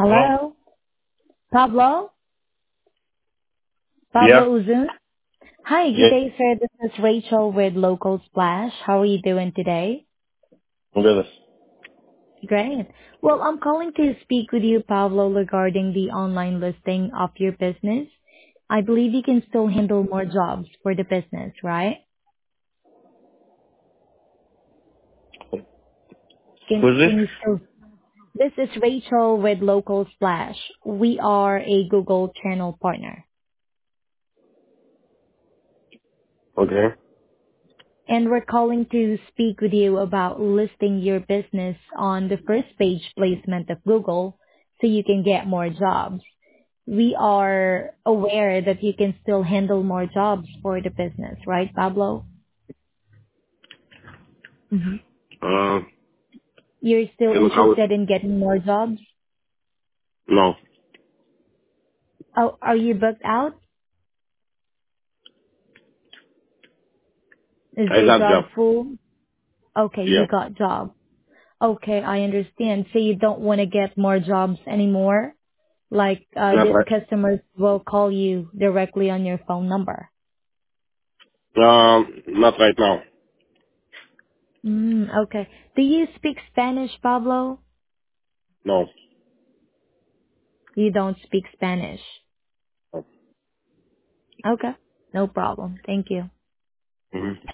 Hello? Hello? Pablo? Yeah? Pablo Uzun? Hi, good Yeah. day, sir. This is Rachel with Local Splash. How are you doing today? Business. Great. Well, I'm calling to speak with you, Pablo, regarding the online listing of your business. I believe you can still handle more jobs for the business, right? Who's this? Can you still... This is Rachel with Local Splash. We are a Google channel partner. Okay. And we're calling to speak with you about listing your business on the first page placement of Google so you can get more jobs. We are aware that you can still handle more jobs for the business, right, Pablo? hmm Uh, You're still can I, interested in getting more jobs? no. Oh, are you booked out? Is I your got job. job full? Okay, Yeah. you got job. Okay, I understand. So you don't want to get more jobs anymore? Like Not the right. customers will call you directly on your phone number. Not right now. Okay. Do you speak Spanish, Pablo? No. You don't speak Spanish. Okay. No problem. Thank you. Mm-hmm.